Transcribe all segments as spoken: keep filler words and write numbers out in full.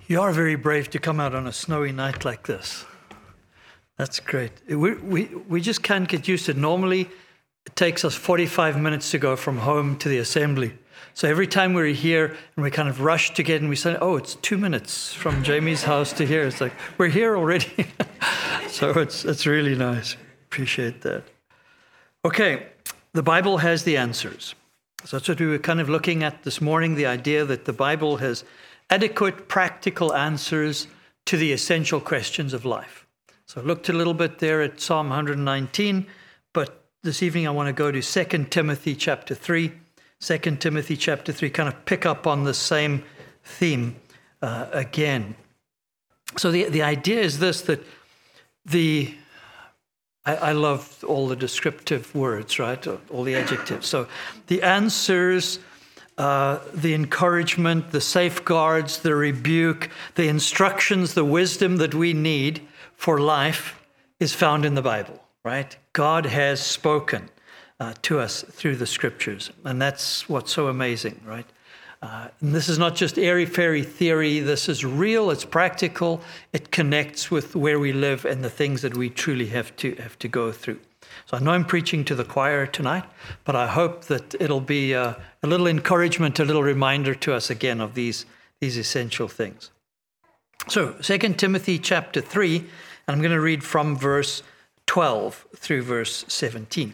You are very brave to come out on a snowy night like this. That's great. We, we, we just can't get used to it. Normally, it takes us forty-five minutes to go from home to the assembly. So every time we're here and we kind of rush to get, and we say, oh, it's two minutes from Jamie's house to here. It's like, we're here already. So it's, it's really nice. Appreciate that. Okay, the Bible has the answers. So that's what we were kind of looking at this morning, the idea that the Bible has adequate, practical answers to the essential questions of life. So I looked a little bit there at Psalm one nineteen, but this evening I want to go to Second Timothy chapter three. Second Timothy chapter three, kind of pick up on the same theme uh, again. So the, the idea is this, that the, I, I love all the descriptive words, right? All the adjectives. So the answers, Uh, the encouragement, the safeguards, the rebuke, the instructions, the wisdom that we need for life is found in the Bible, right? God has spoken uh, to us through the scriptures, and that's what's so amazing, right? Uh, and this is not just airy-fairy theory. This is real, it's practical, it connects with where we live and the things that we truly have to have to go through. So I know I'm preaching to the choir tonight, but I hope that it'll be a, a little encouragement, a little reminder to us again of these, these essential things. So Second Timothy chapter three, and I'm going to read from verse twelve through verse seventeen.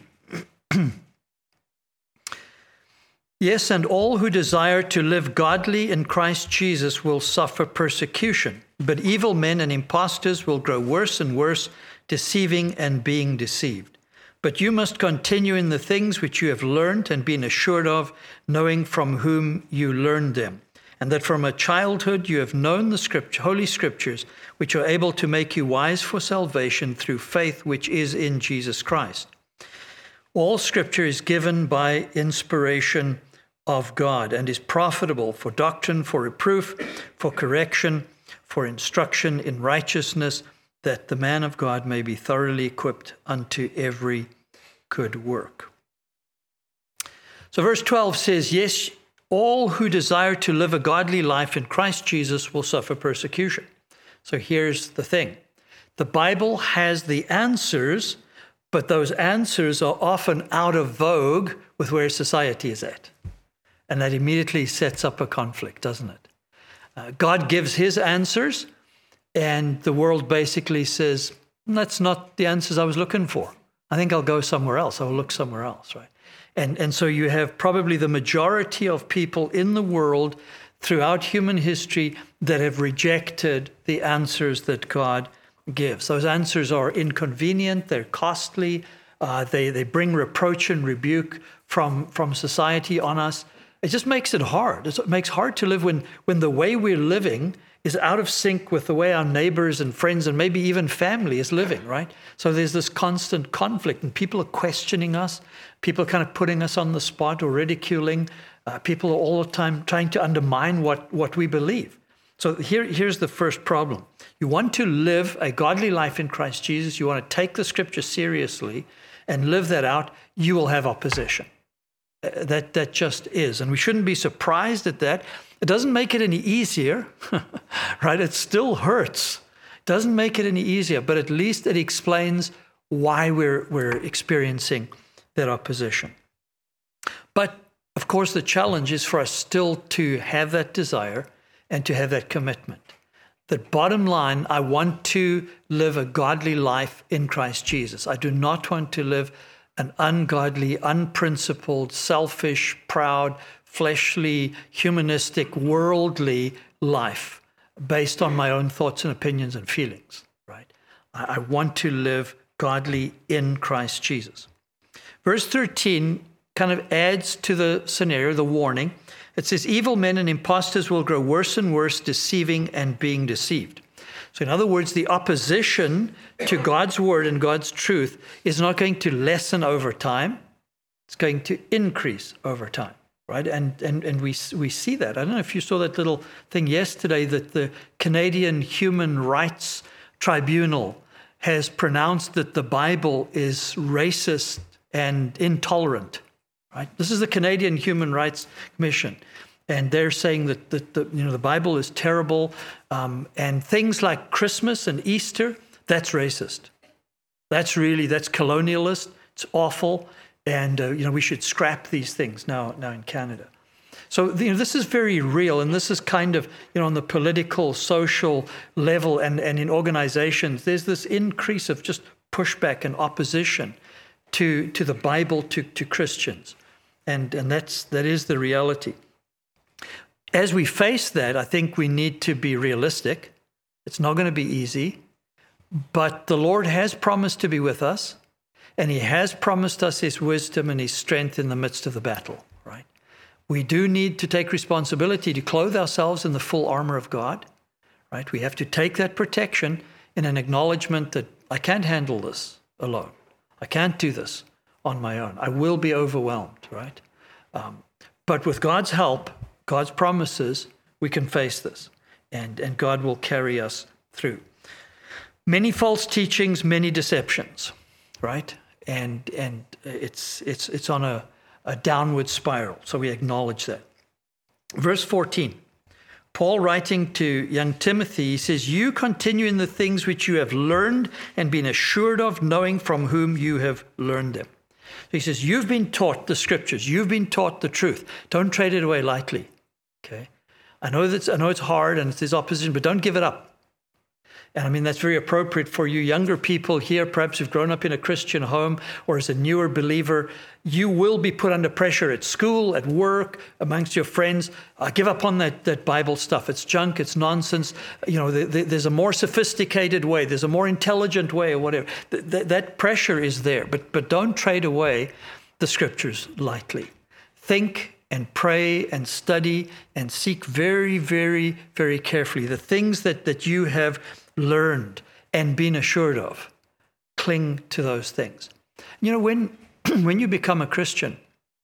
Yes, and all who desire to live godly in Christ Jesus will suffer persecution, but evil men and impostors will grow worse and worse, deceiving and being deceived. But you must continue in the things which you have learned and been assured of, knowing from whom you learned them, and that from a childhood you have known the scripture, Holy Scriptures, which are able to make you wise for salvation through faith which is in Jesus Christ. All Scripture is given by inspiration of God and is profitable for doctrine, for reproof, for correction, for instruction in righteousness, that the man of God may be thoroughly equipped unto every good work. So verse twelve says, yes, all who desire to live a godly life in Christ Jesus will suffer persecution. So here's the thing. The Bible has the answers, but those answers are often out of vogue with where society is at. And that immediately sets up a conflict, doesn't it? Uh, God gives his answers, and the world basically says, that's not the answers I was looking for. I think I'll go somewhere else. I'll look somewhere else, right? And, and so you have probably the majority of people in the world throughout human history that have rejected the answers that God gives. Those answers are inconvenient, they're costly, uh, they, they bring reproach and rebuke from, from society on us. It just makes it hard. It makes it hard to live when, when the way we're living is out of sync with the way our neighbors and friends and maybe even family is living, right? So there's this constant conflict, and people are questioning us. People are kind of putting us on the spot or ridiculing. Uh, people are all the time trying to undermine what, what we believe. So here, here's the first problem. You want to live a godly life in Christ Jesus. You want to take the scripture seriously and live that out. You will have opposition. Uh, that, that just is. And we shouldn't be surprised at that. It doesn't make it any easier, right? It still hurts. It doesn't make it any easier, but at least it explains why we're, we're experiencing that opposition. But of course, the challenge is for us still to have that desire and to have that commitment. That bottom line, I want to live a godly life in Christ Jesus. I do not want to live an ungodly, unprincipled, selfish, proud, fleshly, humanistic, worldly life based on my own thoughts and opinions and feelings, right? I, I want to live godly in Christ Jesus. Verse thirteen kind of adds to the scenario, the warning. It says, evil men and impostors will grow worse and worse, deceiving and being deceived. So in other words, the opposition to God's word and God's truth is not going to lessen over time. It's going to increase over time. Right, and and and we we see that. I don't know if you saw that little thing yesterday that the Canadian Human Rights Tribunal has pronounced that the Bible is racist and intolerant. Right, this is the Canadian Human Rights Commission, and they're saying that the, the you know the Bible is terrible, um, and things like Christmas and Easter, that's racist. That's really that's colonialist. It's awful, and uh, you know we should scrap these things now now in Canada. So you know, this is very real, and this is kind of you know on the political, social level, and and in organizations, there's this increase of just pushback and opposition to to the Bible, to to Christians, and and that's that is the reality. As we face that, I think we need to be realistic. It's not going to be easy, but the Lord has promised to be with us, and He has promised us His wisdom and His strength in the midst of the battle, right? We do need to take responsibility to clothe ourselves in the full armor of God, right? We have to take that protection in an acknowledgement that I can't handle this alone. I can't do this on my own. I will be overwhelmed, right? Um, but with God's help, God's promises, we can face this, and, and God will carry us through. Many false teachings, many deceptions, right? And and it's it's it's on a, a downward spiral, so we acknowledge that. Verse fourteen, Paul writing to young Timothy, he says, "You continue in the things which you have learned and been assured of, knowing from whom you have learned them." So he says, you've been taught the scriptures. You've been taught the truth. Don't trade it away lightly. Okay, I know that's I know it's hard and there's opposition, but don't give it up. And I mean, that's very appropriate for you younger people here, perhaps who've grown up in a Christian home or as a newer believer. You will be put under pressure at school, at work, amongst your friends. Uh, give up on that, that Bible stuff. It's junk. It's nonsense. You know, the, the, there's a more sophisticated way. There's a more intelligent way or whatever. Th- th- that pressure is there, but but don't trade away the scriptures lightly. Think and pray and study and seek very, very, very carefully the things that, that you have learned and been assured of. Cling to those things. You know, when when you become a Christian,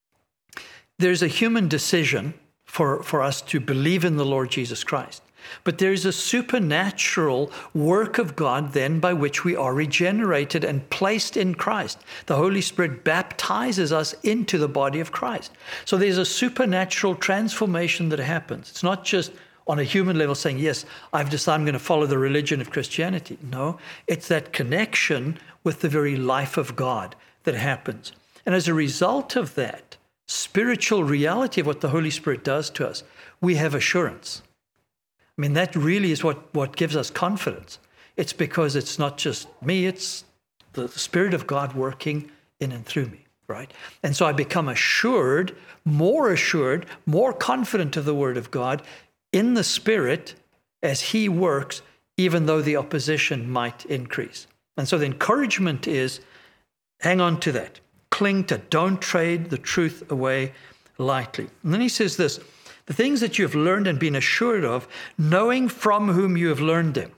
there's a human decision for, for us to believe in the Lord Jesus Christ. But there's a supernatural work of God then by which we are regenerated and placed in Christ. The Holy Spirit baptizes us into the body of Christ. So there's a supernatural transformation that happens. It's not just on a human level saying, yes, I've decided I'm going to follow the religion of Christianity. No, it's that connection with the very life of God that happens. And as a result of that spiritual reality of what the Holy Spirit does to us, we have assurance. I mean, that really is what, what gives us confidence. It's because it's not just me, it's the Spirit of God working in and through me, right? And so I become assured, more assured, more confident of the Word of God in the Spirit as He works, even though the opposition might increase. And so the encouragement is, hang on to that. Cling to, don't trade the truth away lightly. And then he says this, the things that you have learned and been assured of, knowing from whom you have learned them.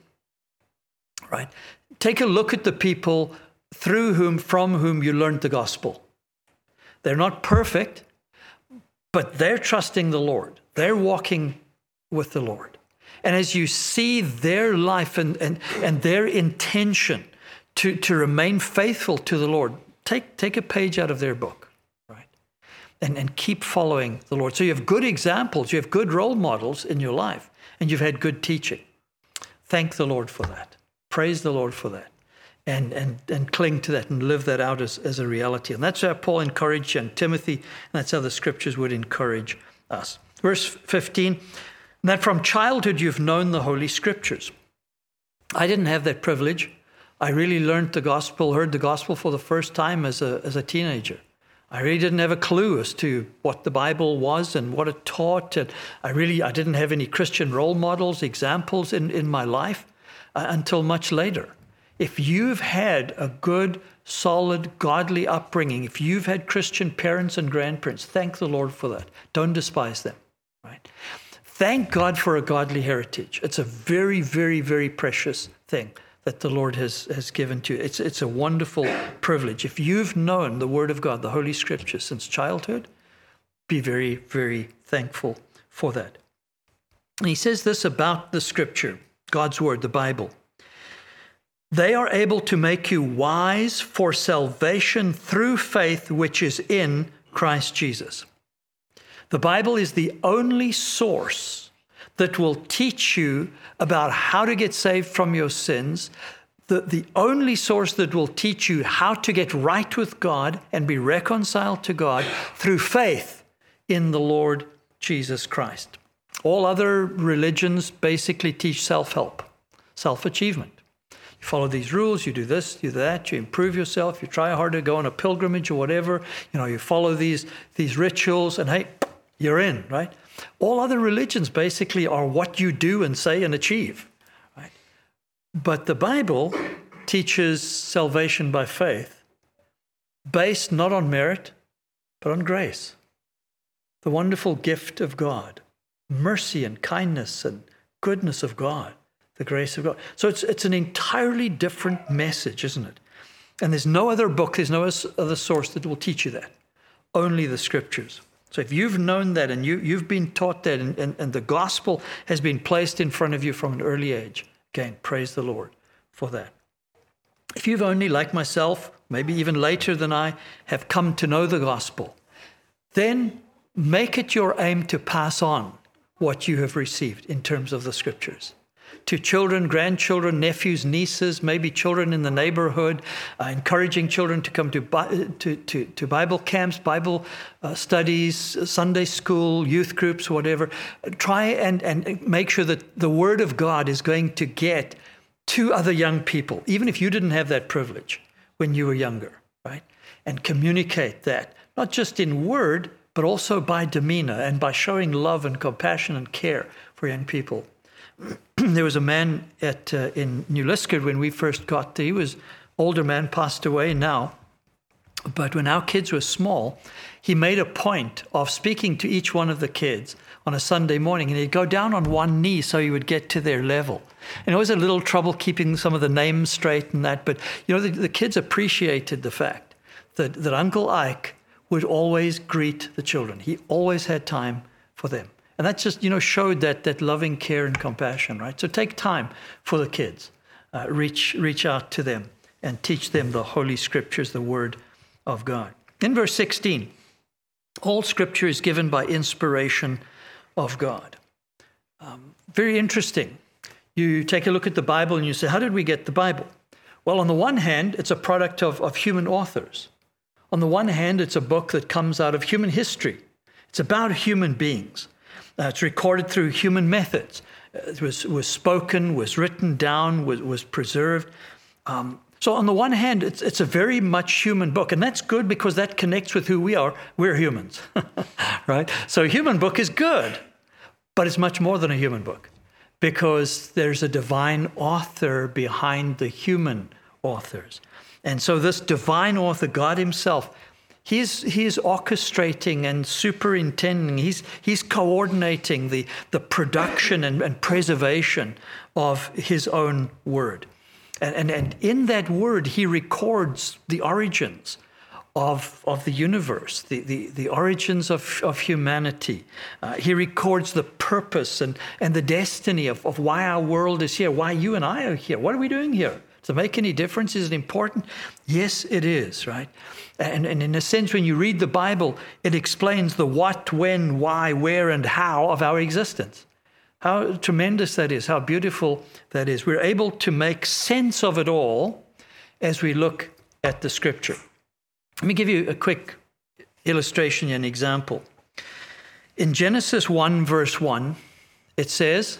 Right? Take a look at the people through whom, from whom you learned the gospel. They're not perfect, but they're trusting the Lord. They're walking with the Lord. And as you see their life and, and, and their intention to, to remain faithful to the Lord, take, take a page out of their book. And, and keep following the Lord. So you have good examples, you have good role models in your life, and you've had good teaching. Thank the Lord for that. Praise the Lord for that. And and and cling to that and live that out as, as a reality. And that's how Paul encouraged young Timothy, and that's how the scriptures would encourage us. Verse fifteen, that from childhood you've known the Holy Scriptures. I didn't have that privilege. I really learned the gospel, heard the gospel for the first time as a as a teenager. I really didn't have a clue as to what the Bible was and what it taught. And I really, I didn't have any Christian role models, examples in, in my life uh, until much later. If you've had a good, solid, godly upbringing, if you've had Christian parents and grandparents, thank the Lord for that. Don't despise them, right? Thank God for a godly heritage. It's a very, very, very precious thing that the Lord has, has given to you. It's, it's a wonderful privilege. If you've known the Word of God, the Holy Scriptures, since childhood, be very, very thankful for that. And he says this about the Scripture, God's Word, the Bible. They are able to make you wise for salvation through faith which is in Christ Jesus. The Bible is the only source that will teach you about how to get saved from your sins, the, the only source that will teach you how to get right with God and be reconciled to God through faith in the Lord Jesus Christ. All other religions basically teach self-help, self-achievement. You follow these rules, you do this, you do that, you improve yourself, you try harder, go on a pilgrimage or whatever, you know, you follow these, these rituals, and hey, you're in, right? All other religions basically are what you do and say and achieve, right? But the Bible teaches salvation by faith, based not on merit, but on grace. The wonderful gift of God, mercy and kindness and goodness of God, the grace of God. So it's it's an entirely different message, isn't it? And there's no other book, there's no other source that will teach you that. Only the Scriptures. So if you've known that and you, you've been taught that and, and, and the gospel has been placed in front of you from an early age, again, praise the Lord for that. If you've only, like myself, maybe even later than I, have come to know the gospel, then make it your aim to pass on what you have received in terms of the Scriptures. To children, grandchildren, nephews, nieces, maybe children in the neighborhood, uh, encouraging children to come to, to, to, to Bible camps, Bible uh, studies, Sunday school, youth groups, whatever. Try and, and make sure that the Word of God is going to get to other young people, even if you didn't have that privilege when you were younger, right? And communicate that, not just in word, but also by demeanor and by showing love and compassion and care for young people. There was a man at uh, in New Liskeard when we first got there. He was an older man, passed away now. But when our kids were small, he made a point of speaking to each one of the kids on a Sunday morning, and he'd go down on one knee so he would get to their level. And it was a little trouble keeping some of the names straight and that, but you know, the, the kids appreciated the fact that, that Uncle Ike would always greet the children. He always had time for them. And that just, you know, showed that that loving care and compassion, right? So take time for the kids. Uh, reach reach out to them and teach them the Holy Scriptures, the Word of God. In verse sixteen, all Scripture is given by inspiration of God. Um, very interesting. You take a look at the Bible and you say, how did we get the Bible? Well, on the one hand, it's a product of, of human authors. On the one hand, it's a book that comes out of human history. It's about human beings. Uh, it's recorded through human methods. Uh, it was, was spoken, was written down, was, was preserved. Um, so on the one hand, it's, it's a very much human book. And that's good because that connects with who we are. We're humans, right? So a human book is good, but it's much more than a human book because there's a divine author behind the human authors. And so this divine author, God himself, He's, he's orchestrating and superintending, he's, he's coordinating the, the production and, and preservation of his own word. And, and, and in that word, he records the origins of, of the universe, the, the, the origins of, of humanity. Uh, he records the purpose and, and the destiny of, of why our world is here, why you and I are here. What are we doing here? Does it make any difference? Is it important? Yes, it is, right? And, and in a sense, when you read the Bible, it explains the what, when, why, where, and how of our existence. How tremendous that is, how beautiful that is. We're able to make sense of it all as we look at the Scripture. Let me give you a quick illustration and example. In Genesis one, verse one, it says,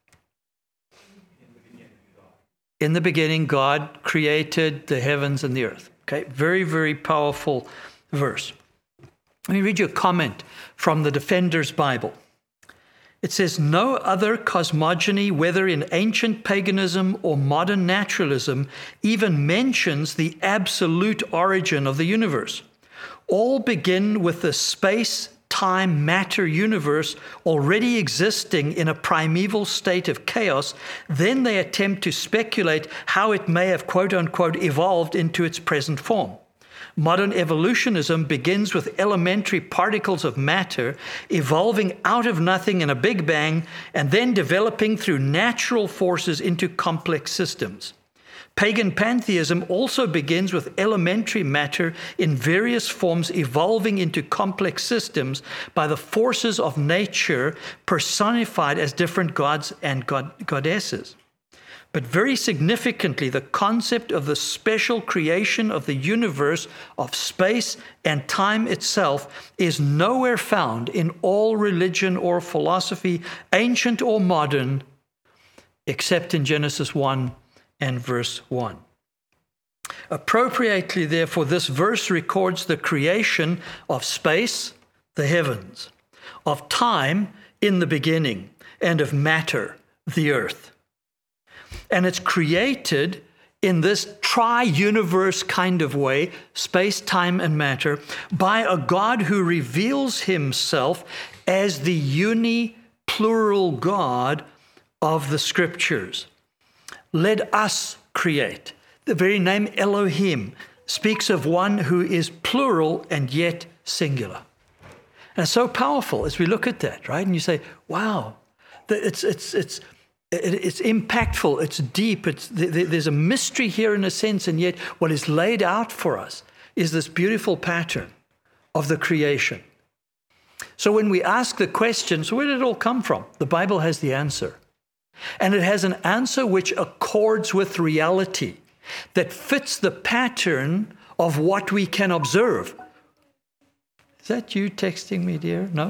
in the beginning, God created the heavens and the earth. Okay, very, very powerful verse. Let me read you a comment from the Defender's Bible. It says, no other cosmogony, whether in ancient paganism or modern naturalism, even mentions the absolute origin of the universe. All begin with the space, time, matter universe already existing in a primeval state of chaos. Then they attempt to speculate how it may have, quote unquote, evolved into its present form. Modern evolutionism begins with elementary particles of matter evolving out of nothing in a big bang and then developing through natural forces into complex systems. Pagan pantheism also begins with elementary matter in various forms evolving into complex systems by the forces of nature personified as different gods and god- goddesses. But very significantly, the concept of the special creation of the universe, of space and time itself, is nowhere found in all religion or philosophy, ancient or modern, except in Genesis one and verse one. Appropriately, therefore, this verse records the creation of space, the heavens, of time in the beginning, and of matter, the earth. And it's created in this tri-universe kind of way, space, time, and matter, by a God who reveals himself as the uni-plural God of the Scriptures. Let us create. The very name Elohim speaks of one who is plural and yet singular. And it's so powerful as we look at that, right? And you say, wow, it's it's it's it's impactful, it's deep, it's there's a mystery here in a sense, and yet what is laid out for us is this beautiful pattern of the creation. So when we ask the question, so where did it all come from? The Bible has the answer. And it has an answer which accords with reality, that fits the pattern of what we can observe. Is that you texting me, dear? No?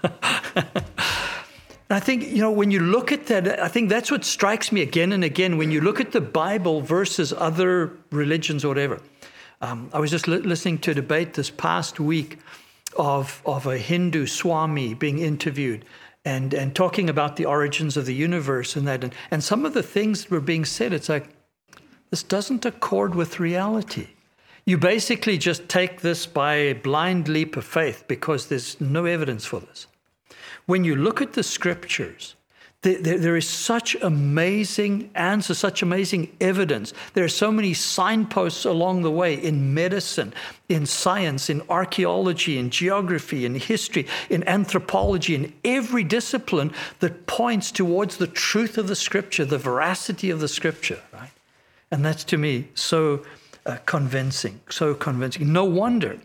I think, you know, when you look at that, I think that's what strikes me again and again when you look at the Bible versus other religions or whatever. Um, I was just li- listening to a debate this past week of, of a Hindu Swami being interviewed and, and talking about the origins of the universe and that. And, and some of the things that were being said, it's like, this doesn't accord with reality. You basically just take this by a blind leap of faith because there's no evidence for this. When you look at the Scriptures, there, there, there is such amazing answers, such amazing evidence. There are so many signposts along the way in medicine, in science, in archaeology, in geography, in history, in anthropology, in every discipline that points towards the truth of the Scripture, the veracity of the Scripture, right? And that's, to me, so uh, convincing, so convincing. No wonder.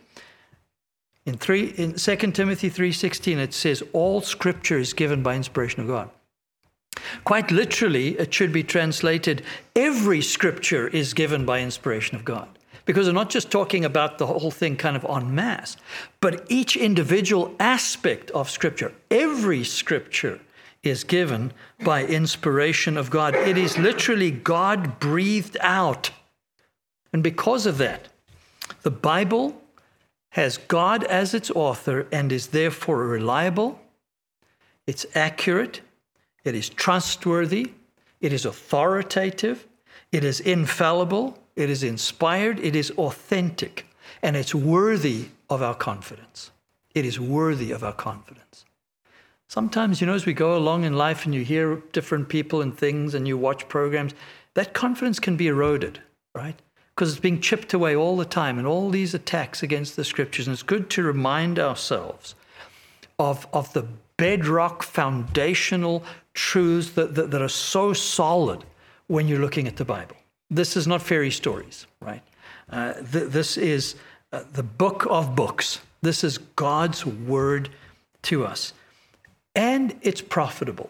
In three, in Second Timothy three sixteen, it says, all Scripture is given by inspiration of God. Quite literally, it should be translated, every Scripture is given by inspiration of God. Because we're not just talking about the whole thing kind of en masse, but each individual aspect of Scripture, every Scripture is given by inspiration of God. It is literally God breathed out. And because of that, the Bible has God as its author and is therefore reliable, it's accurate, it is trustworthy, it is authoritative, it is infallible, it is inspired, it is authentic, and it's worthy of our confidence. It is worthy of our confidence. Sometimes, you know, as we go along in life and you hear different people and things and you watch programs, that confidence can be eroded, right? Because it's being chipped away all the time and all these attacks against the Scriptures. And it's good to remind ourselves of, of the bedrock foundational truths that, that, that are so solid when you're looking at the Bible. This is not fairy stories, right? Uh, th- this is uh, the book of books. This is God's word to us. And it's profitable.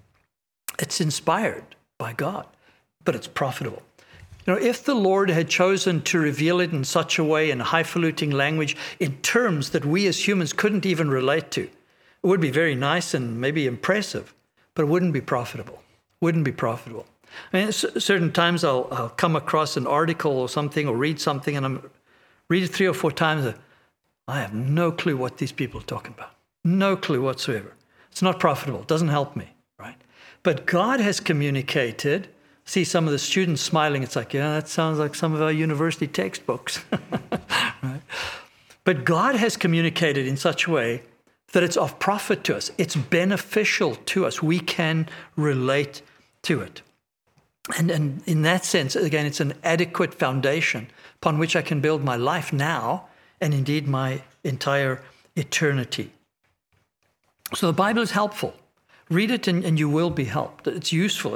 It's inspired by God, but it's profitable. You know, if the Lord had chosen to reveal it in such a way, in highfalutin language, in terms that we as humans couldn't even relate to, it would be very nice and maybe impressive, but it wouldn't be profitable. Wouldn't be profitable. I mean, certain times I'll, I'll come across an article or something or read something and I'm read it three or four times. And I have no clue what these people are talking about. No clue whatsoever. It's not profitable. It doesn't help me, right? But God has communicated. See some of the students smiling. It's like, yeah, that sounds like some of our university textbooks. Right? But God has communicated in such a way that it's of profit to us. It's beneficial to us. We can relate to it. And, and in that sense, again, it's an adequate foundation upon which I can build my life now and indeed my entire eternity. So the Bible is helpful. Read it and, and you will be helped. It's useful. It's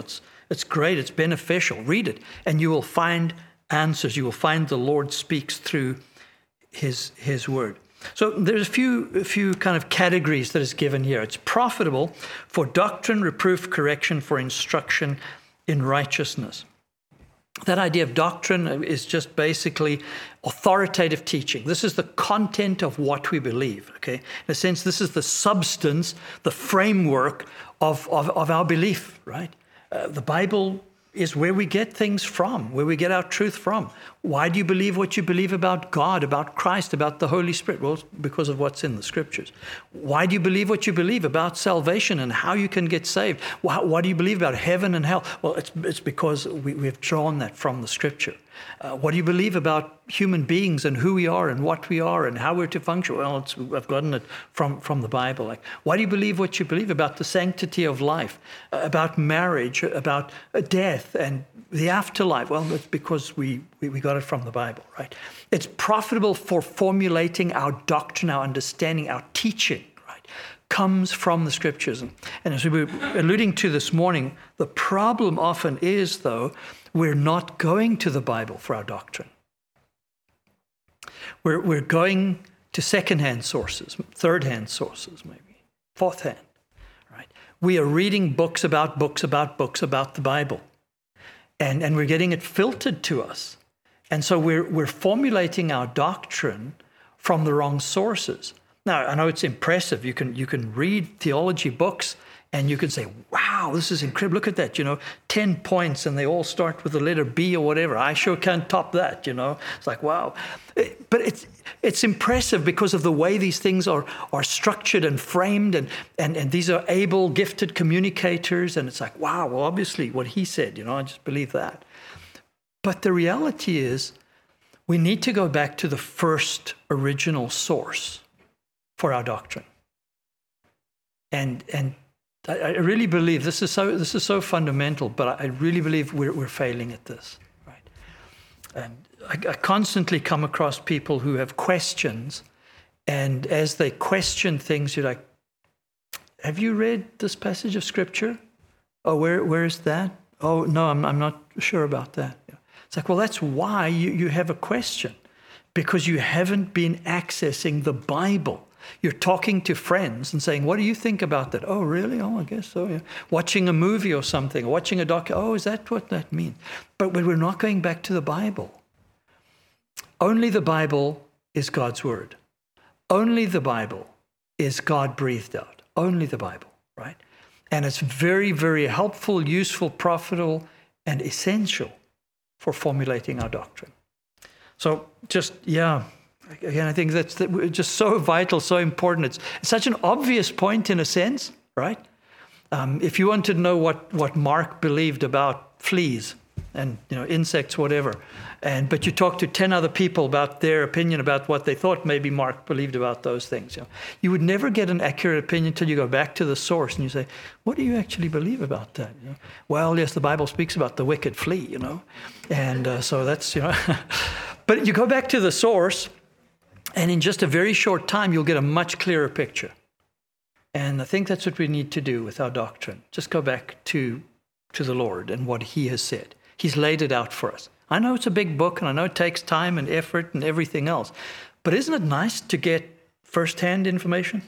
It's great. It's beneficial. Read it, and you will find answers. You will find the Lord speaks through his, his word. So there's a few, a few kind of categories that is given here. It's profitable for doctrine, reproof, correction, for instruction in righteousness. That idea of doctrine is just basically authoritative teaching. This is the content of what we believe, okay? In a sense, this is the substance, the framework of, of, of our belief, right? Uh, the Bible is where we get things from, where we get our truth from. Why do you believe what you believe about God, about Christ, about the Holy Spirit? Well, because of what's in the Scriptures. Why do you believe what you believe about salvation and how you can get saved? Why, why do you believe about heaven and hell? Well, it's, it's because we, we have drawn that from the Scripture. Uh, what do you believe about human beings and who we are and what we are and how we're to function? Well, it's, I've gotten it from, from the Bible. Like, why do you believe what you believe about the sanctity of life, uh, about marriage, about uh, death and the afterlife? Well, it's because we, we, we got it from the Bible, right? It's profitable for formulating our doctrine, our understanding, our teaching, right? Comes from the Scriptures. And, and as we were alluding to this morning, the problem often is, though, we're not going to the Bible for our doctrine. We're, we're going to second-hand sources, third-hand sources maybe, fourth-hand, right? We are reading books about books about books about the Bible, and, and we're getting it filtered to us. And so we're, we're formulating our doctrine from the wrong sources. Now, I know it's impressive. You can, you can read theology books and you can say, wow, this is incredible. Look at that, you know, ten points and they all start with the letter B or whatever. I sure can't top that, you know. It's like, wow. But it's it's impressive because of the way these things are, are structured and framed. And, and, and these are able, gifted communicators. And it's like, wow, well, obviously what he said, you know, I just believe that. But the reality is we need to go back to the first original source for our doctrine. And and I really believe this is so this is so fundamental, but I really believe we're we're failing at this, right? And I, I constantly come across people who have questions, and as they question things, you're like, "Have you read this passage of Scripture? Oh, where where is that? Oh, no, I'm I'm not sure about that." It's like, well, that's why you, you have a question, because you haven't been accessing the Bible. You're talking to friends and saying, what do you think about that? Oh, really? Oh, I guess so, yeah. Watching a movie or something, watching a doc. Oh, is that what that means? But we're not going back to the Bible. Only the Bible is God's word. Only the Bible is God breathed out. Only the Bible, right? And it's very, very helpful, useful, profitable, and essential for formulating our doctrine. So just, yeah. Again, I think that's just so vital, so important. It's, it's such an obvious point in a sense, right? Um, if you wanted to know what, what Mark believed about fleas and you know insects, whatever, and but you talk to ten other people about their opinion about what they thought maybe Mark believed about those things, you know, you would never get an accurate opinion until you go back to the source and you say, what do you actually believe about that? You know? Well, yes, the Bible speaks about the wicked flea, you know, and uh, so that's, you know, but you go back to the source. And in just a very short time, you'll get a much clearer picture. And I think that's what we need to do with our doctrine. Just go back to, to the Lord and what he has said. He's laid it out for us. I know it's a big book, and I know it takes time and effort and everything else. But isn't it nice to get first-hand information?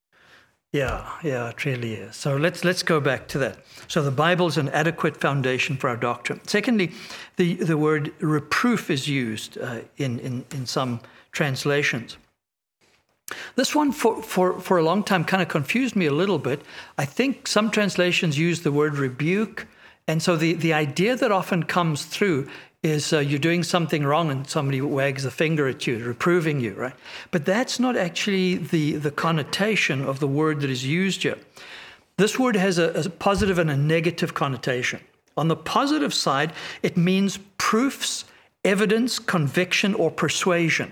Yeah, yeah, it really is. So let's let's go back to that. So the Bible is an adequate foundation for our doctrine. Secondly, the, the word reproof is used uh, in, in, in some translations. This one for, for, for a long time kind of confused me a little bit. I think some translations use the word rebuke. And so the, the idea that often comes through is uh, you're doing something wrong and somebody wags a finger at you, reproving you, right? But that's not actually the, the connotation of the word that is used here. This word has a, a positive and a negative connotation. On the positive side, it means proofs, evidence, conviction, or persuasion.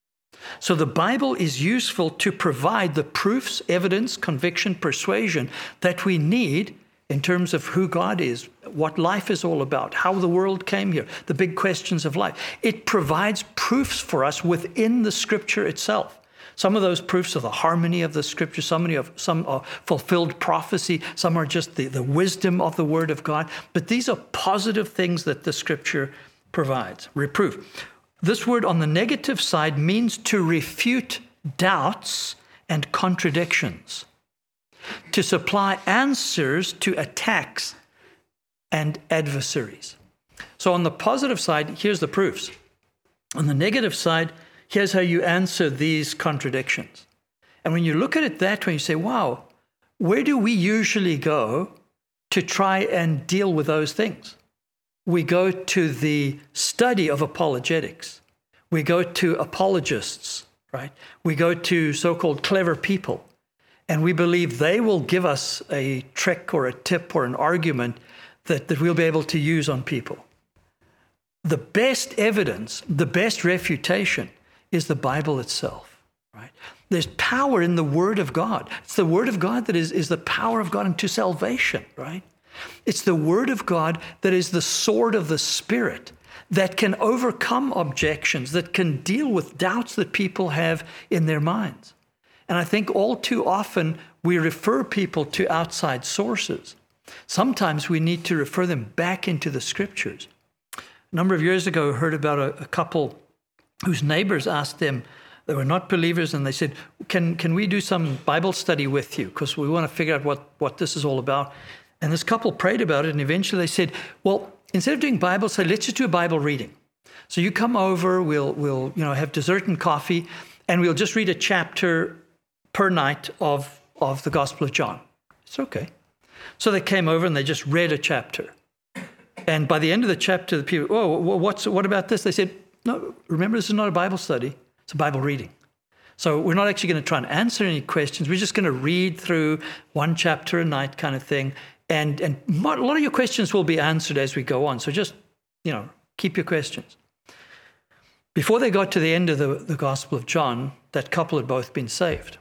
So the Bible is useful to provide the proofs, evidence, conviction, persuasion that we need in terms of who God is, what life is all about, how the world came here, the big questions of life. It provides proofs for us within the Scripture itself. Some of those proofs are the harmony of the Scripture. Some are, some are fulfilled prophecy. Some are just the, the wisdom of the Word of God. But these are positive things that the Scripture provides. Reproof. This word on the negative side means to refute doubts and contradictions, to supply answers to attacks and adversaries. So on the positive side, here's the proofs. On the negative side, here's how you answer these contradictions. And when you look at it that way, you say, wow, where do we usually go to try and deal with those things? We go to the study of apologetics. We go to apologists, right? We go to so-called clever people. And we believe they will give us a trick or a tip or an argument that, that we'll be able to use on people. The best evidence, the best refutation is the Bible itself, right? There's power in the Word of God. It's the Word of God that is, is the power of God unto salvation, right? It's the Word of God that is the sword of the Spirit that can overcome objections, that can deal with doubts that people have in their minds. And I think all too often we refer people to outside sources. Sometimes we need to refer them back into the Scriptures. A number of years ago, I heard about a, a couple whose neighbors asked them, they were not believers, and they said, can, can we do some Bible study with you? Because we want to figure out what, what this is all about. And this couple prayed about it, and eventually they said, well, instead of doing Bible study, let's just do a Bible reading. So you come over, we'll, we'll you know, have dessert and coffee, and we'll just read a chapter per night of, of the Gospel of John. It's okay. So they came over and they just read a chapter. And by the end of the chapter, the people, oh, what's, what about this? They said, no, remember, this is not a Bible study. It's a Bible reading. So we're not actually going to try and answer any questions. We're just going to read through one chapter a night kind of thing. And, and a lot of your questions will be answered as we go on. So just, you know, keep your questions. Before they got to the end of the, the Gospel of John, that couple had both been saved.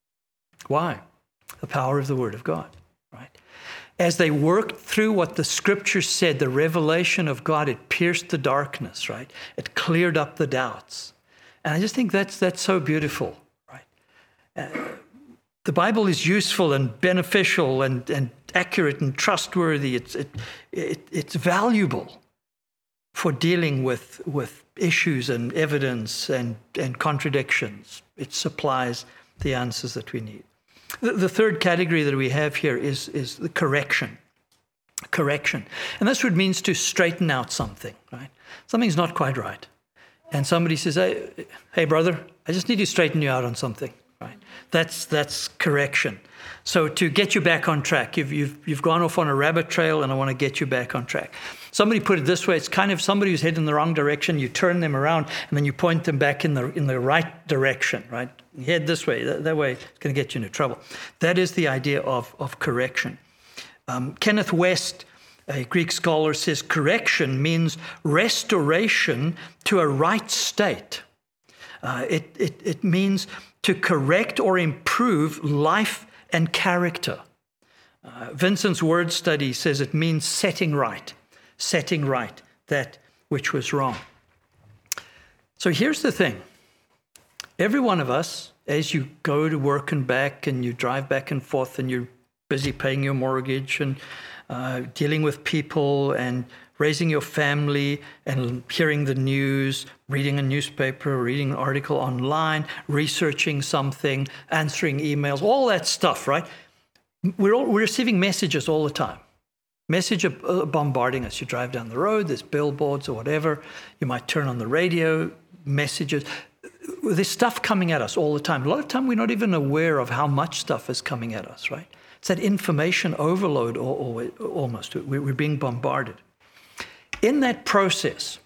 Why? The power of the Word of God, right? As they worked through what the Scripture said, the revelation of God, it pierced the darkness, right? It cleared up the doubts. And I just think that's that's so beautiful, right? Uh, the Bible is useful and beneficial and, and accurate and trustworthy. It's it, it it's valuable for dealing with with issues and evidence and, and contradictions. It supplies the answers that we need. The, the third category that we have here is, is the correction. Correction. And this word means to straighten out something, right? Something's not quite right. And somebody says, hey, hey, brother, I just need to straighten you out on something, right? That's that's correction. So to get you back on track, you've, you've, you've gone off on a rabbit trail and I want to get you back on track. Somebody put it this way, it's kind of somebody who's heading in the wrong direction, you turn them around and then you point them back in the in the right direction, right? You head this way, that, that way it's going to get you into trouble. That is the idea of, of correction. Um, Kenneth West, a Greek scholar, says correction means restoration to a right state. Uh, it, it, it means to correct or improve life and character. Uh, Vincent's word study says it means setting right, setting right that which was wrong. So here's the thing. Every one of us, as you go to work and back and you drive back and forth and you're busy paying your mortgage and uh, dealing with people and raising your family and hearing the news, reading a newspaper, reading an article online, researching something, answering emails, all that stuff, right? We're, all, we're receiving messages all the time. Message uh, bombarding us. You drive down the road, there's billboards or whatever. You might turn on the radio, messages. There's stuff coming at us all the time. A lot of time we're not even aware of how much stuff is coming at us, right? It's that information overload or, or, almost. We're being bombarded. In that process,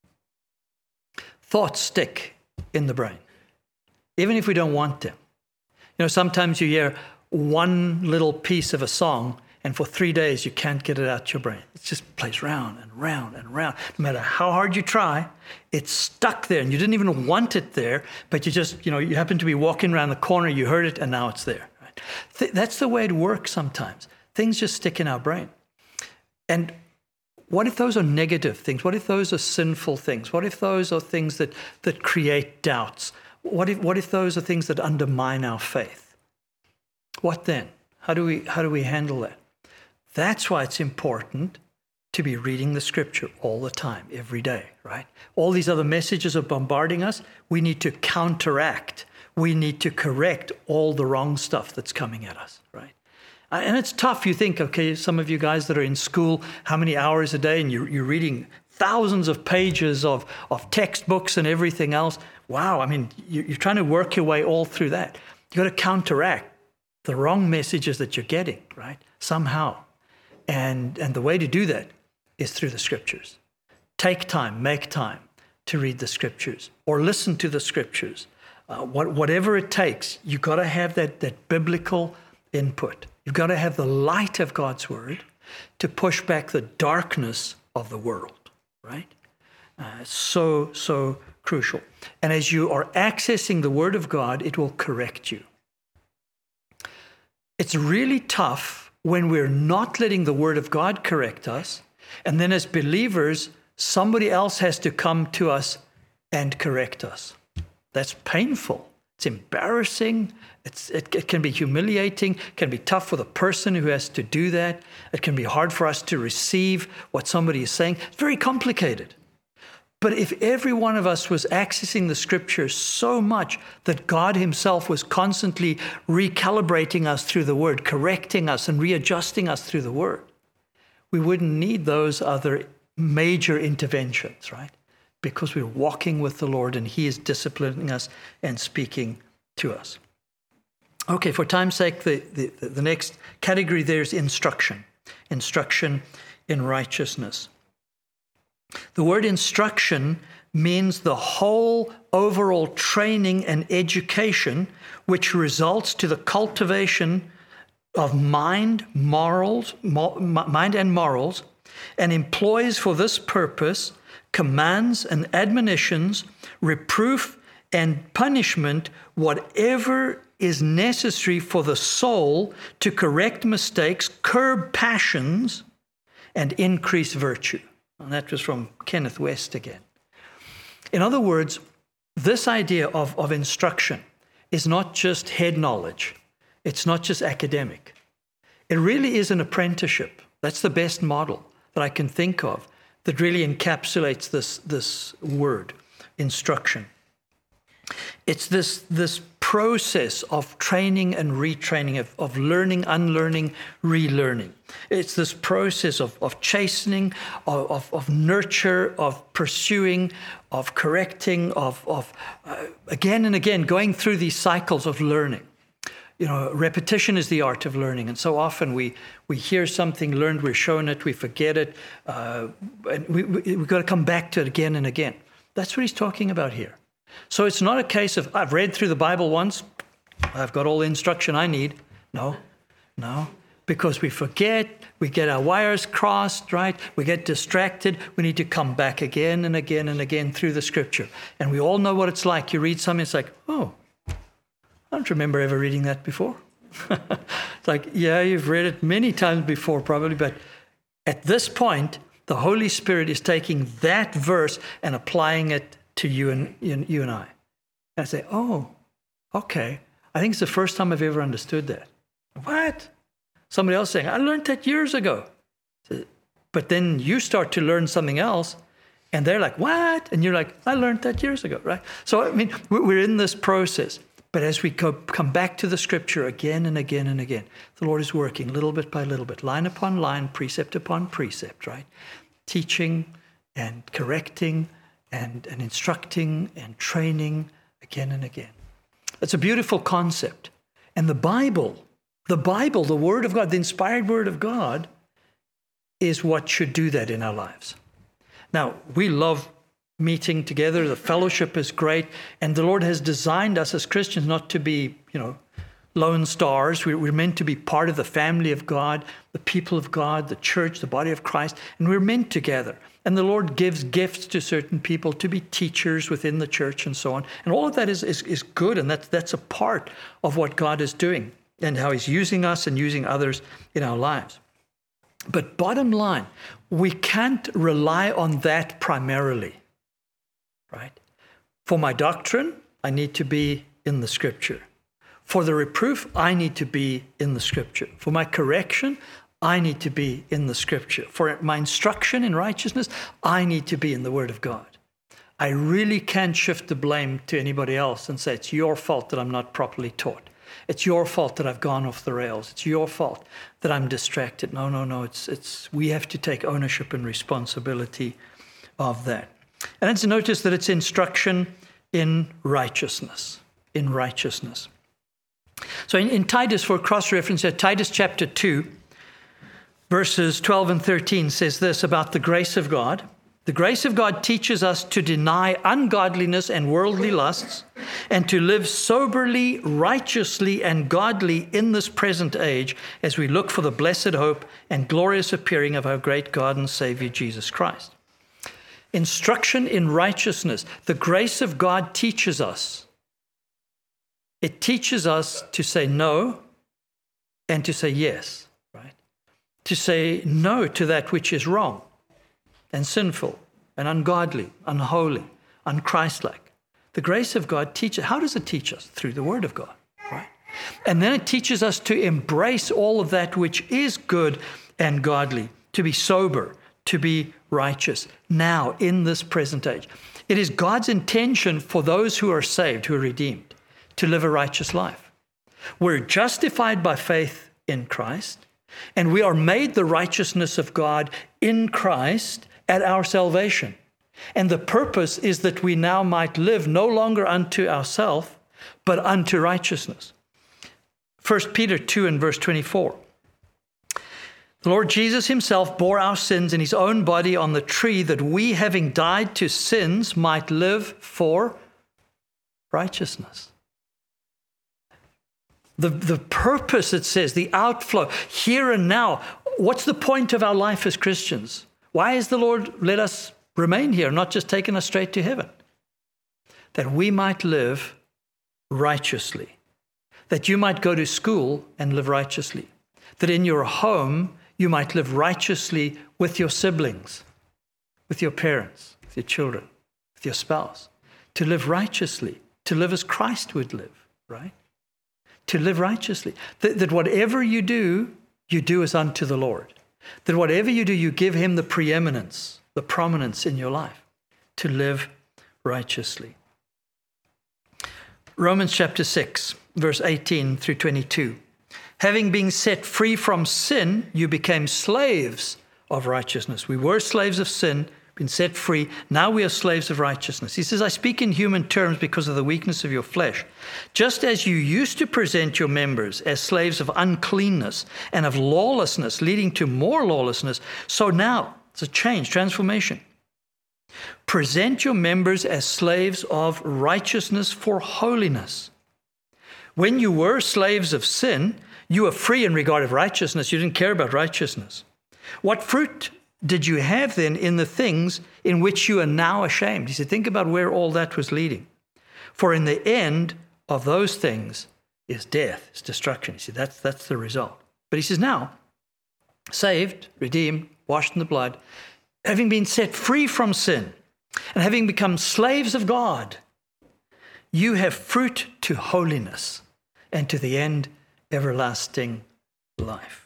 thoughts stick in the brain, even if we don't want them. You know, sometimes you hear one little piece of a song and for three days you can't get it out your brain. It just plays round and round and round. No matter how hard you try, it's stuck there and you didn't even want it there, but you just, you know, you happen to be walking around the corner, you heard it, and now it's there. Right? Th- that's the way it works sometimes. Things just stick in our brain. And what if those are negative things? What if those are sinful things? What if those are things that, that create doubts? What if, what if those are things that undermine our faith? What then? How do we, how do we handle that? That's why it's important to be reading the scripture all the time, every day, right? All these other messages are bombarding us. We need to counteract. We need to correct all the wrong stuff that's coming at us, right? And it's tough. You think, okay, some of you guys that are in school, how many hours a day, and you're, you're reading thousands of pages of, of textbooks and everything else. Wow, I mean, you're trying to work your way all through that. You've got to counteract the wrong messages that you're getting, right? Somehow. And, and the way to do that is through the scriptures. Take time, make time to read the scriptures or listen to the scriptures. Uh, what, whatever it takes, you've got to have that, that biblical input. You've got to have the light of God's word to push back the darkness of the world, right? Uh, so, so crucial. And as you are accessing the word of God, it will correct you. It's really tough when we're not letting the word of God correct us. And then as believers, somebody else has to come to us and correct us. That's painful. It's embarrassing. It's, it, it can be humiliating. It can be tough for the person who has to do that. It can be hard for us to receive what somebody is saying. It's very complicated. But if every one of us was accessing the scriptures so much that God himself was constantly recalibrating us through the word, correcting us and readjusting us through the word, we wouldn't need those other major interventions, right? Because we're walking with the Lord and he is disciplining us and speaking to us. Okay, for time's sake, the, the, the next category there is instruction. Instruction in righteousness. The word instruction means the whole overall training and education which results to the cultivation of mind, morals, mo- mind and morals, and employs for this purpose commands and admonitions, reproof and punishment, whatever is necessary for the soul to correct mistakes, curb passions, and increase virtue. And that was from Kenneth West again. In other words, this idea of, of instruction is not just head knowledge. It's not just academic. It really is an apprenticeship. That's the best model that I can think of that really encapsulates this, this word, instruction. It's this, this process of training and retraining, of, of learning, unlearning, relearning. It's this process of, of chastening, of, of, of nurture, of pursuing, of correcting, of, of uh, again and again going through these cycles of learning. You know, repetition is the art of learning. And so often we, we hear something learned, we're shown it, we forget it, uh, and we, we, we've got to come back to it again and again. That's what he's talking about here. So it's not a case of, I've read through the Bible once, I've got all the instruction I need. No, no, because we forget, we get our wires crossed, right? We get distracted. We need to come back again and again and again through the scripture. And we all know what it's like. You read something, it's like, oh, I don't remember ever reading that before. It's like, yeah, you've read it many times before probably, but at this point, the Holy Spirit is taking that verse and applying it to you and you and I. And I say, oh, okay. I think it's the first time I've ever understood that. What? Somebody else saying, I learned that years ago. But then you start to learn something else, and they're like, what? And you're like, I learned that years ago, right? So, I mean, we're in this process. But as we go, come back to the scripture again and again and again, the Lord is working little bit by little bit, line upon line, precept upon precept, right? Teaching and correcting and, and instructing and training again and again. It's a beautiful concept. And the Bible, the Bible, the Word of God, the inspired Word of God is what should do that in our lives. Now, we love meeting together. The fellowship is great. And the Lord has designed us as Christians not to be, you know, lone stars. We're meant to be part of the family of God, the people of God, the church, the body of Christ. And we're meant together. And the Lord gives gifts to certain people to be teachers within the church and so on. And all of that is, is, is good. And that's, that's a part of what God is doing and how he's using us and using others in our lives. But bottom line, we can't rely on that primarily. Right? For my doctrine, I need to be in the Scripture. For the reproof, I need to be in the Scripture. For my correction, I need to be in the Scripture. For my instruction in righteousness, I need to be in the Word of God. I really can't shift the blame to anybody else and say, it's your fault that I'm not properly taught. It's your fault that I've gone off the rails. It's your fault that I'm distracted. No, no, no. It's, it's, we have to take ownership and responsibility of that. And let's notice that it's instruction in righteousness, in righteousness. So in, in Titus, for cross-reference, uh, Titus chapter two, verses twelve and thirteen says this about the grace of God. The grace of God teaches us to deny ungodliness and worldly lusts and to live soberly, righteously, and godly in this present age as we look for the blessed hope and glorious appearing of our great God and Savior, Jesus Christ. Instruction in righteousness. The grace of God teaches us. It teaches us to say no and to say yes, right? To say no to that which is wrong and sinful and ungodly, unholy, unchristlike. The grace of God teaches. How does it teach us? Through the Word of God, right? And then it teaches us to embrace all of that which is good and godly, to be sober, to be righteous, now in this present age. It is God's intention for those who are saved, who are redeemed, to live a righteous life. We're justified by faith in Christ, and we are made the righteousness of God in Christ at our salvation. And the purpose is that we now might live no longer unto ourselves, but unto righteousness. First Peter two and verse twenty-four. The Lord Jesus himself bore our sins in his own body on the tree, that we, having died to sins, might live for righteousness. The, the purpose, it says, the outflow, here and now. What's the point of our life as Christians? Why has the Lord let us remain here, not just taken us straight to heaven? That we might live righteously. That you might go to school and live righteously. That in your home, you might live righteously with your siblings, with your parents, with your children, with your spouse. To live righteously, to live as Christ would live, right? To live righteously. That, that whatever you do, you do as unto the Lord. That whatever you do, you give him the preeminence, the prominence in your life. To live righteously. Romans chapter six, verse eighteen through twenty-two. Having been set free from sin, you became slaves of righteousness. We were slaves of sin, been set free. Now we are slaves of righteousness. He says, I speak in human terms because of the weakness of your flesh. Just as you used to present your members as slaves of uncleanness and of lawlessness, leading to more lawlessness, so now, it's a change, transformation. Present your members as slaves of righteousness for holiness. When you were slaves of sin, you were free in regard of righteousness. You didn't care about righteousness. What fruit did you have then in the things in which you are now ashamed? He said, think about where all that was leading. For in the end of those things is death, is destruction. He said, that's, that's the result. But he says, now, saved, redeemed, washed in the blood, having been set free from sin, and having become slaves of God, you have fruit to holiness, and to the end, everlasting life.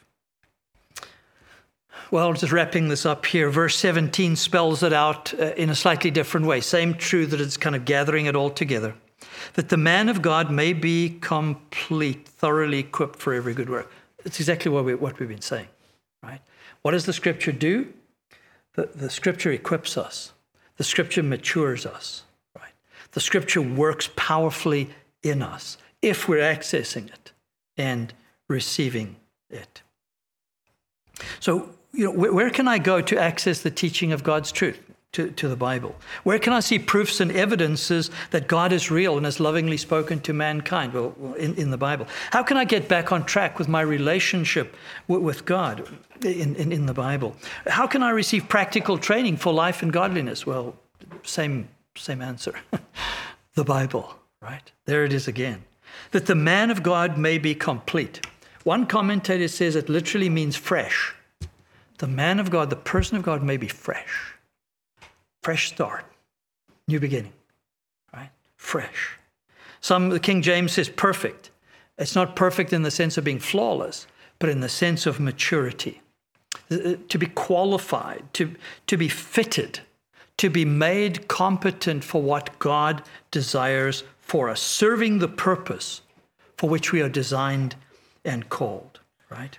Well, just wrapping this up here, verse seventeen spells it out uh, in a slightly different way. Same truth, that it's kind of gathering it all together. That the man of God may be complete, thoroughly equipped for every good work. It's exactly what, we, what we've been saying, right? What does the Scripture do? The, the Scripture equips us. The Scripture matures us, right? The Scripture works powerfully in us if we're accessing it and receiving it. So, you know, where, where can I go to access the teaching of God's truth, to, to the Bible? Where can I see proofs and evidences that God is real and has lovingly spoken to mankind? Well, in, in the Bible. How can I get back on track with my relationship with, with God in, in, in the Bible? How can I receive practical training for life and godliness? Well, same, same answer. The Bible, right? There it is again. That the man of God may be complete. One commentator says it literally means fresh. The man of God, the person of God may be fresh. Fresh start. New beginning. Right? Fresh. Some, the King James says perfect. It's not perfect in the sense of being flawless, but in the sense of maturity. To be qualified, to, to be fitted, to be made competent for what God desires for us, serving the purpose for which we are designed and called, right?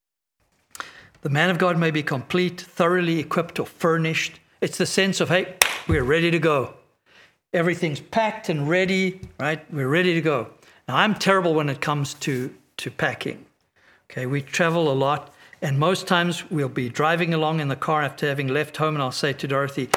The man of God may be complete, thoroughly equipped or furnished. It's the sense of, hey, we're ready to go. Everything's packed and ready, right? We're ready to go. Now, I'm terrible when it comes to, to packing. Okay, we travel a lot, and most times we'll be driving along in the car after having left home, and I'll say to Dorothy,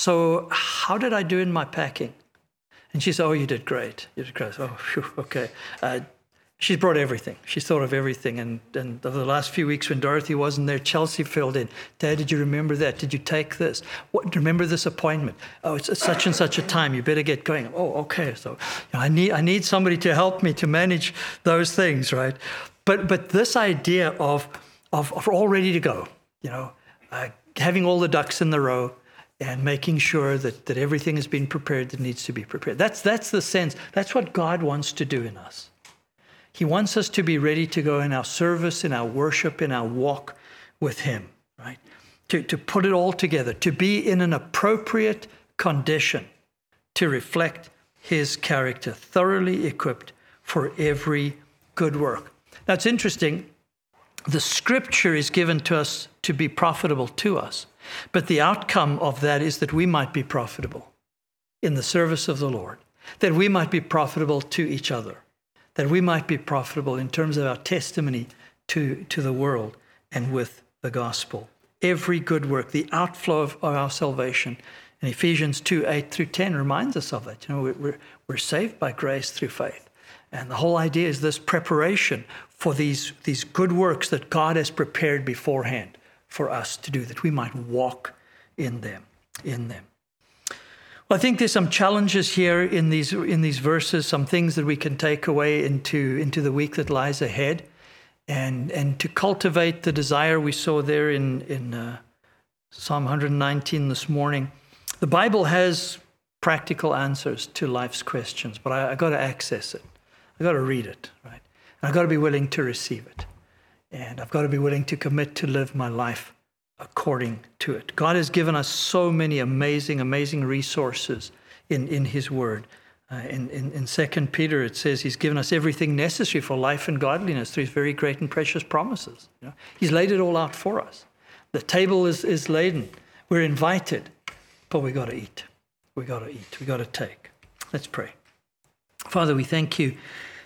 so how did I do in my packing? And she said, oh, you did great. You did great. Oh, phew, okay. Uh, she's brought everything. She's thought of everything. And, and over the last few weeks when Dorothy wasn't there, Chelsea filled in. Dad, did you remember that? Did you take this? What, remember this appointment? Oh, it's at such and such a time. You better get going. Oh, okay. So you know, I need I need somebody to help me to manage those things, right? But but this idea of of, of all ready to go, you know, uh, having all the ducks in the row, and making sure that, that everything has been prepared that needs to be prepared. That's that's the sense. That's what God wants to do in us. He wants us to be ready to go in our service, in our worship, in our walk with Him, right? To, to put it all together, to be in an appropriate condition to reflect His character, thoroughly equipped for every good work. Now, it's interesting. The Scripture is given to us to be profitable to us. But the outcome of that is that we might be profitable in the service of the Lord, that we might be profitable to each other, that we might be profitable in terms of our testimony to, to the world and with the gospel. Every good work, the outflow of, of our salvation. And Ephesians two, eight through ten reminds us of that. You know, we're, we're saved by grace through faith. And the whole idea is this preparation for these, these good works that God has prepared beforehand for us to do, that we might walk in them, in them. Well, I think there's some challenges here in these in these verses, some things that we can take away into, into the week that lies ahead, and and to cultivate the desire we saw there in, in uh, Psalm one nineteen this morning. The Bible has practical answers to life's questions, but I, I got to access it. I got to read it, right? And I got to be willing to receive it. And I've got to be willing to commit to live my life according to it. God has given us so many amazing, amazing resources in, in His Word. Uh, in, in, in Second Peter, it says He's given us everything necessary for life and godliness through His very great and precious promises. You know? He's laid it all out for us. The table is, is laden. We're invited, but we got to eat. We got to eat. We got to take. Let's pray. Father, we thank You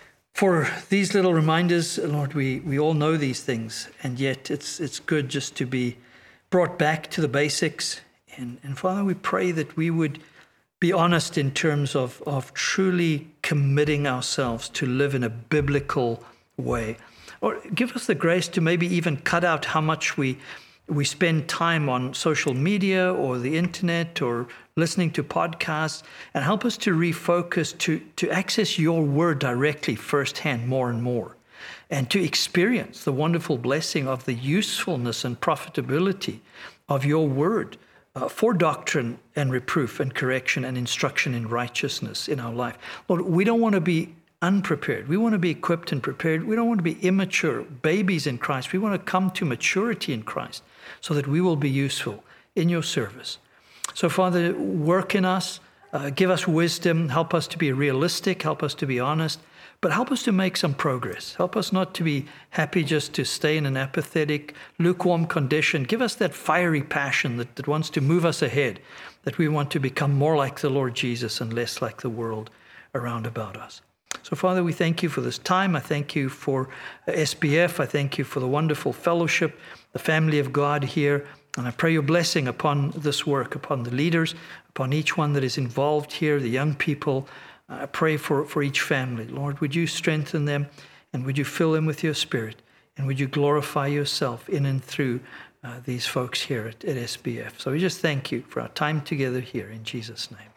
for these little reminders. Lord, we, we all know these things, and yet it's it's good just to be brought back to the basics. And, and Father, we pray that we would be honest in terms of, of truly committing ourselves to live in a biblical way. Or give us the grace to maybe even cut out how much we we spend time on social media or the internet or listening to podcasts, and help us to refocus to, to access Your Word directly firsthand more and more, and to experience the wonderful blessing of the usefulness and profitability of Your Word uh, for doctrine and reproof and correction and instruction in righteousness in our life. Lord, we don't want to be unprepared. We want to be equipped and prepared. We don't want to be immature babies in Christ. We want to come to maturity in Christ so that we will be useful in Your service. So, Father, work in us, uh, give us wisdom, help us to be realistic, help us to be honest, but help us to make some progress. Help us not to be happy just to stay in an apathetic, lukewarm condition. Give us that fiery passion that, that wants to move us ahead, that we want to become more like the Lord Jesus and less like the world around about us. So, Father, we thank You for this time. I thank You for S B F. I thank You for the wonderful fellowship, the family of God here. And I pray Your blessing upon this work, upon the leaders, upon each one that is involved here, the young people. I pray for, for each family. Lord, would You strengthen them, and would You fill them with Your Spirit, and would You glorify Yourself in and through uh, these folks here at, at S B F. So we just thank You for our time together here in Jesus' name.